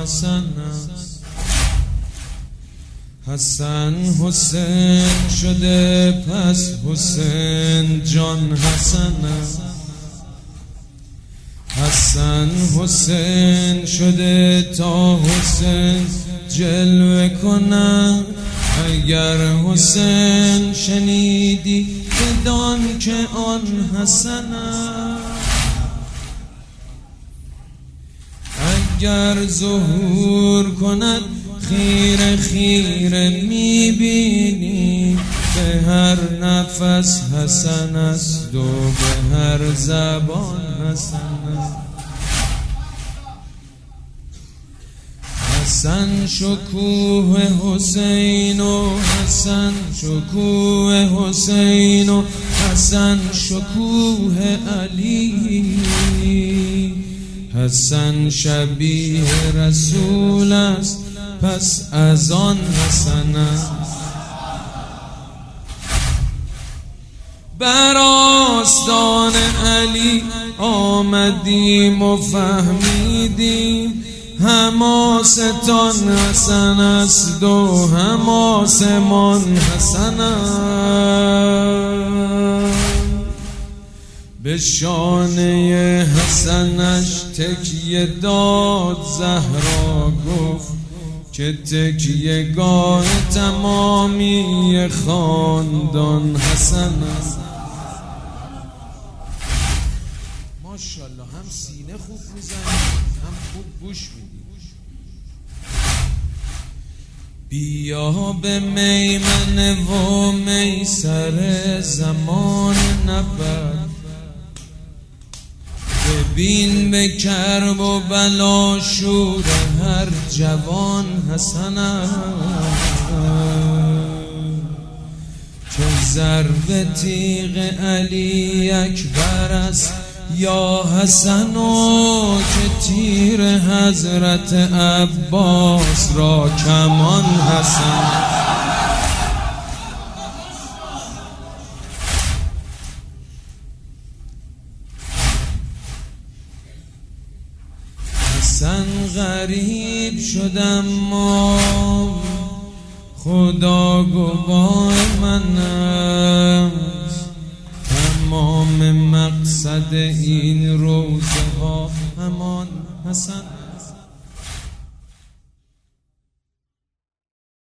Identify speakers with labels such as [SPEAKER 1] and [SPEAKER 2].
[SPEAKER 1] حسن است. حسن حسین شده پس حسین جان حسن است. حسن حسین شده تا حسین جلوه کند. اگر حسین شنیدی بدان که آن حسن است. اگر ظهور کند خیره خیره میبینی. به هر نفس حسن است و به هر زبان حسن است. حسن شکوه حسین و حسن شکوه حسین و حسن شکوه علی. حسن شبیه رسول است پس از آن حسن است. بر آستان علی آمدیم و فهمیدیم حماستان حسن است و حماسمان حسن است. به شانه حسنش تکیه داد زهرا گفت که تکیه گاه تمامی خاندان حسن است. ماشاءالله هم سینه خوب میزنی هم خوب گوش میدی. بیا به میمنه و میسر زمان نبرد. ببین به کرب و بلا شور هر جوان حسن است. چه ضرب تیغ علی اکبر است یا حسن و که تیر حضرت عباس را کمان حسن. حسن غریب شدم ما خدا گواه من است. تمام مقصد این روزه ها همان حسن